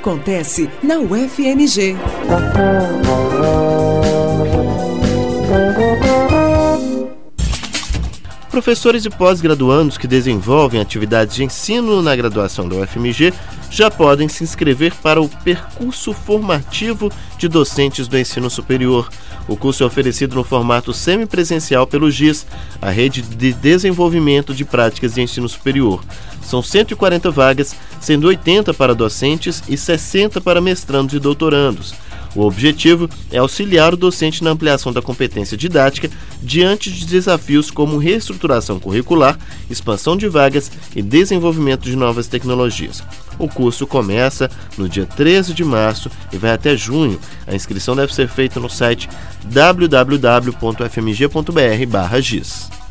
acontece na UFMG. Professores e pós-graduandos que desenvolvem atividades de ensino na graduação da UFMG já podem se inscrever para o percurso formativo de docentes do ensino superior. O curso é oferecido no formato semipresencial pelo GIS, a Rede de Desenvolvimento de Práticas de Ensino Superior. São 140 vagas, sendo 80 para docentes e 60 para mestrandos e doutorandos. O objetivo é auxiliar o docente na ampliação da competência didática diante de desafios como reestruturação curricular, expansão de vagas e desenvolvimento de novas tecnologias. O curso começa no dia 13 de março e vai até junho. A inscrição deve ser feita no site www.fmg.br/GIS.